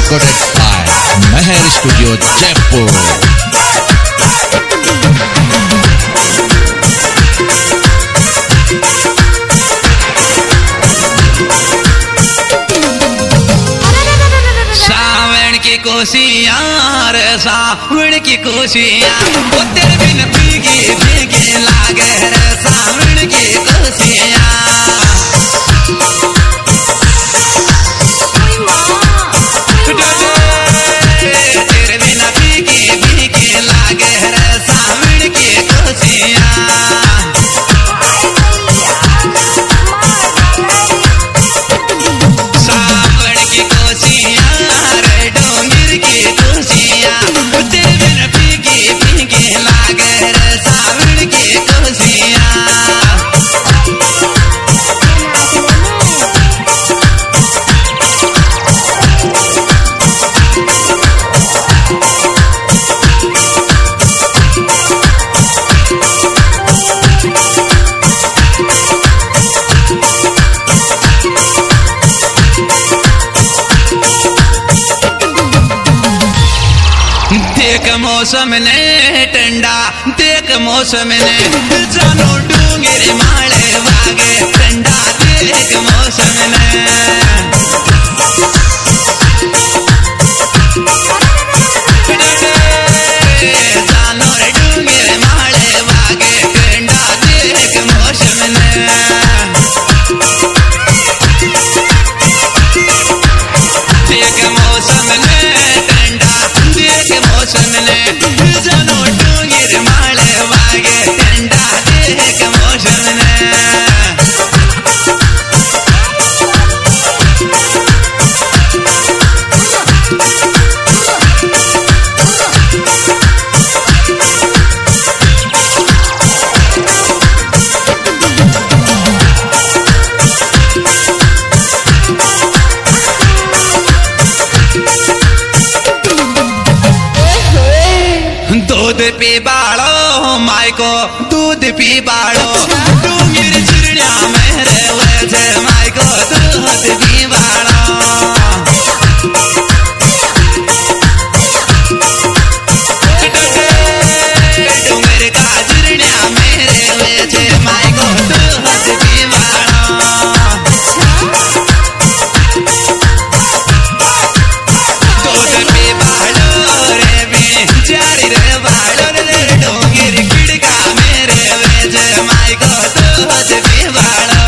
recorded by Meher Studio Jaipur. खुशियाँ रे सावन की खुशियाँ वो तेरे बिन भीगी भीगी लागे रे सावन की खुशियाँ तेरे बिन भीगी भीगी लागे रे सावन की खुशियाँ सावन की खुशियाँ रे डोंगर की खुशियाँ तेरे बिन भीगी भीगी लागे रे सावन की खुशियाँ देख मौसम ने ठंडा देख मौसम ने जानो डूंगर माले वागे ठंडा देख मौसम ने जानो डूंगर माले वागे ठंडा देख मौसम ने देख मौसम ने ठंडा देख मौसम ने जानो डूंगर माले वागे ठंडा देख मौसम ने दूध पी बाड़ो माई को दूध पी बाड़ो डूंगर चिड़िया मेरे वजह माई को दूध पी बाड़ो डूंगर का चिड़िया मेरे वजह माई को दूध पी बाड़ो दूध पी बाड़ो रे बेचारी रे बाड़ो रे डोंगर खिड़का मेरे वजह माई को दूध पी बाड़ो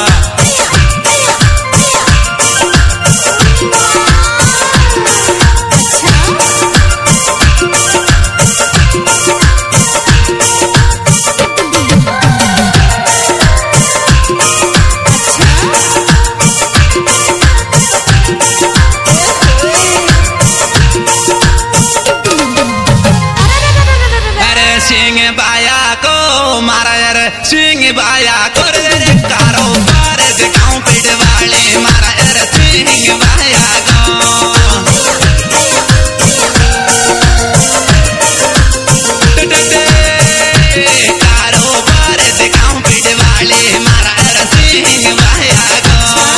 सिंह बाया को मारा यार सिंह बाया को रे कारोबार दिखाऊं पेट वाले मारा यार सिंह बाया को कारोबार दिखाऊं पेट वाले मारा यार सिंह बाया को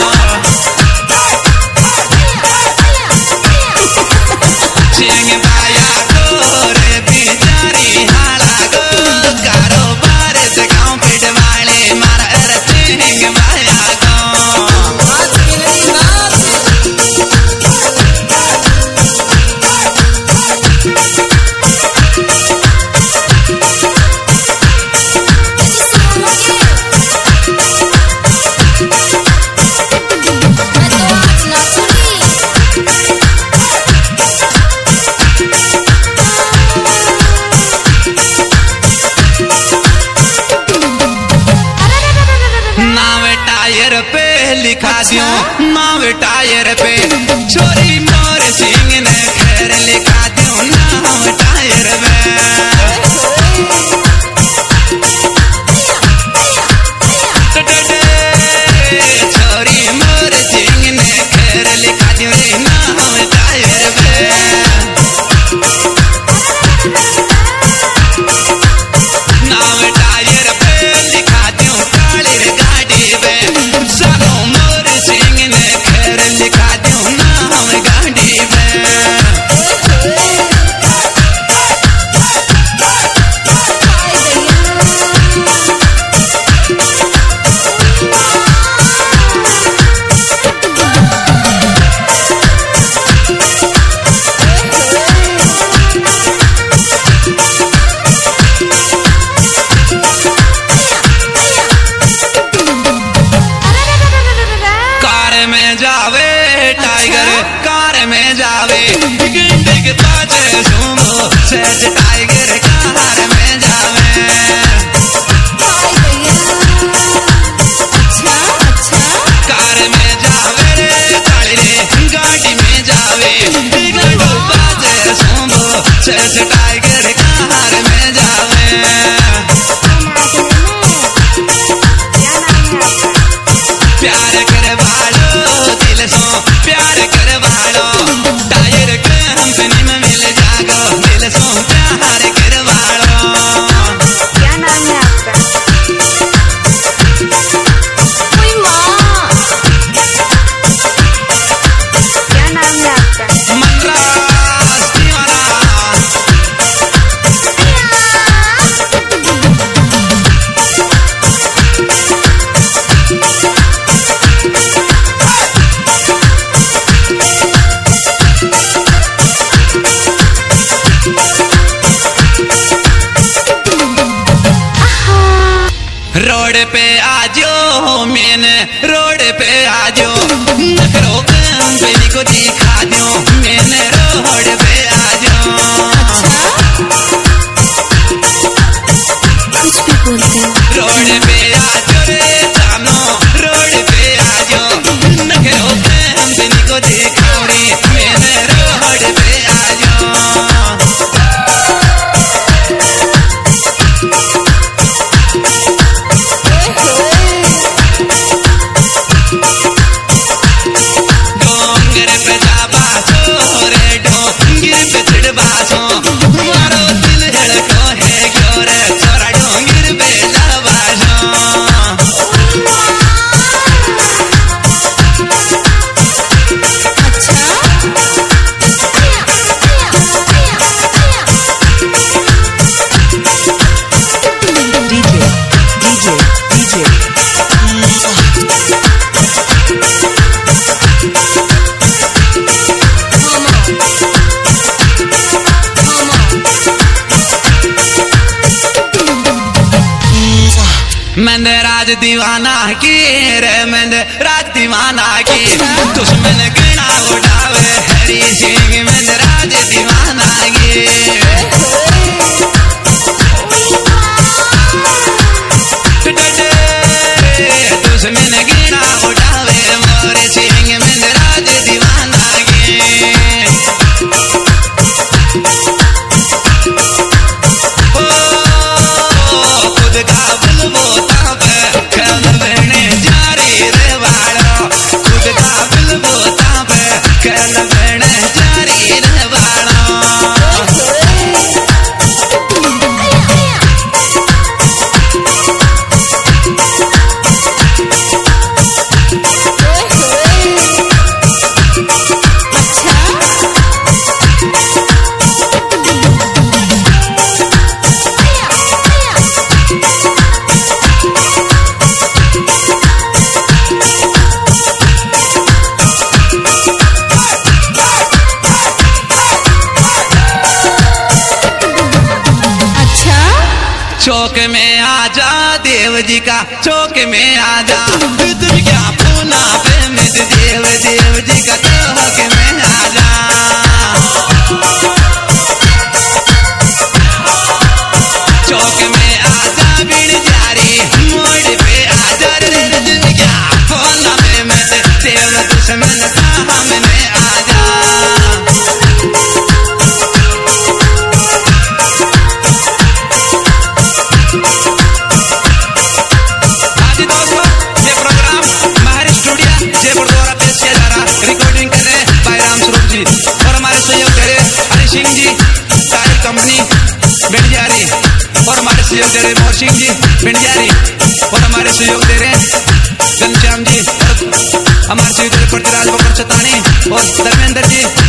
सिंह बाया को रे बेचारी हाला को कारोबार दिखाऊं पेट वाले मारा यार सिंह बाया को नाव टायर पे लिखा दियो नाव टायर पे छोरी मोर सिंह ने खैर लिखा दियो नाव टायर पे छोरी मोर सिंह ने खैर लिखा दियो रे नाव टायर पे नाव टायर पे लिखा दियो काली रे गाड़ी पे सालो मोर सिंह ने खैर लिखा दियो नाव गाड़ी पे जैसे टाइगर कार में जावे। प्यार करे वालो दिल सो प्यार करे वालो टायर कंपनी में मिल जागो दिल सो प्यार करे वालो। क्या नाम है आपका? कोई माँ, क्या नाम है आपका? मनराज दीवाना। रोड पे आजो मैंने रोड पे आजो नखरो कंपनी को दिखा दो मैंने रोड पे आजो। कुछ भी बोलते हो। रोड पे आजो रे जानो रोड पे आजो नखरो कंपनी को दिखा रे मैंने रोड पे आजो। डोंगर पे जा बासो रे डोंगर पे चढ़ बासो मारो दिल धड़को है क्यों रे छोरा डोंगर पे जा बासो। मंद राज दीवाना की रे मंद राज दीवाना की दुश्मन घृणा उठावे हरी सिंह मंद राज दीवाना की। दुश्मन घृणा उठावे मोरे सिंह मंद राज दीवाना की। खुद का बुलबोता पे खेल बहने जारी रे वालो खुद का बुलबोता पे खेल बहने जारी रे वालो। चौक में आजा देव जी का चौक में आजा तुम क्या पूना पे मित देव देव जी का चौक में आजा। चौक में आजा बीड़ जारी मोड़ पे आजा रे तुम क्या पूना पे मित देव दुश्मन सामने आजा। सिंह जी टायर कंपनी बेंडियारी और हमारे सहयोग दे रहे मोहर सिंह जी बेंडियारी और हमारे सहयोग दे रहे घनश्याम जी और हमारे सहयोग दे रहे पृथ्वीराज बकर चतानी और धर्मेंद्र जी